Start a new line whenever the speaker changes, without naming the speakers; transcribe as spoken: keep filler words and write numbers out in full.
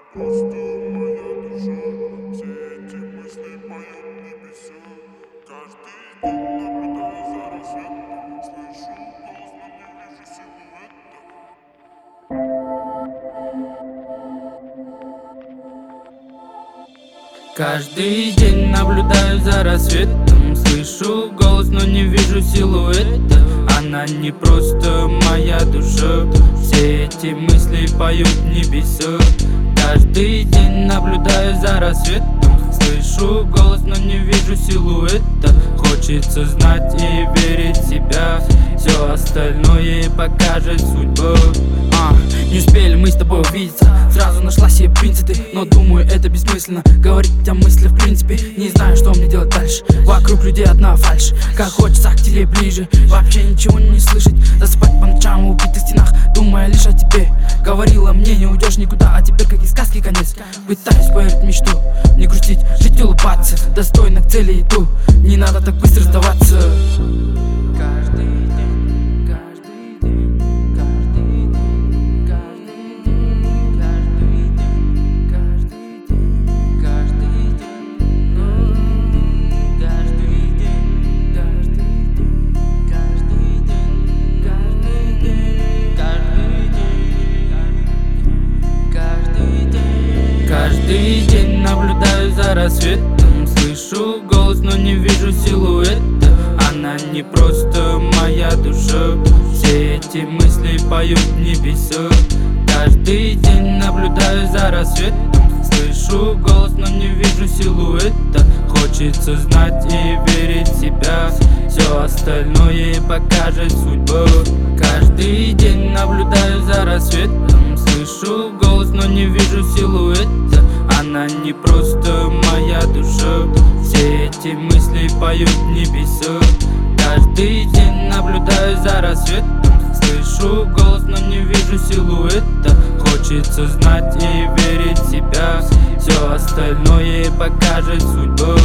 просто моя душа. Все эти мысли поют небеса. Каждый день наблюдаю за рассветом. Слышу голос, но не вижу силуэта.
Каждый день наблюдаю за рассветом. Слышу голос, но не вижу силуэта. Она не просто моя душа. Все эти мысли поют небеса. Каждый день наблюдаю за рассветом. Слышу голос, но не вижу силуэта. Хочется знать и верить в себя. Все остальное покажет судьба. а, Не успели мы с тобой увидеться, сразу нашла себе принципы. Но думаю, это бессмысленно говорить о мыслях в принципе. Не знаю, что мне делать дальше. Вокруг людей одна фальшь. Как хочется к тебе ближе, вообще ничего не слышать. Засыпать по ночам в убитых стенах, думая лишь о тебе. Говорила мне, не уйдешь никуда, а теперь как из сказки конец. Пытаюсь поверить в мечту, не грустить, жить и улыбаться. Достойно к цели иду, не надо так быстро сдаваться. Каждый день, каждый день, каждый день, каждый день, каждый день, каждый день, каждый день, каждый день, каждый день, каждый день, каждый день, каждый день. Каждый день наблюдаю за рассветом. Слышу голос, но не вижу силуэта. Она не просто моя душа. Все эти мысли поют небеса. Каждый день наблюдаю за рассветом. Слышу голос, но не вижу силуэта. Хочется знать и верить в себя. Все остальное покажет судьба. Каждый день наблюдаю за рассветом. Слышу голос, но не вижу силуэта. Она не просто моя душа. Все эти мысли поют небеса. Каждый день наблюдаю за рассветом. Слышу голос, но не вижу силуэта. Хочется знать и верить в себя. Все остальное покажет судьба.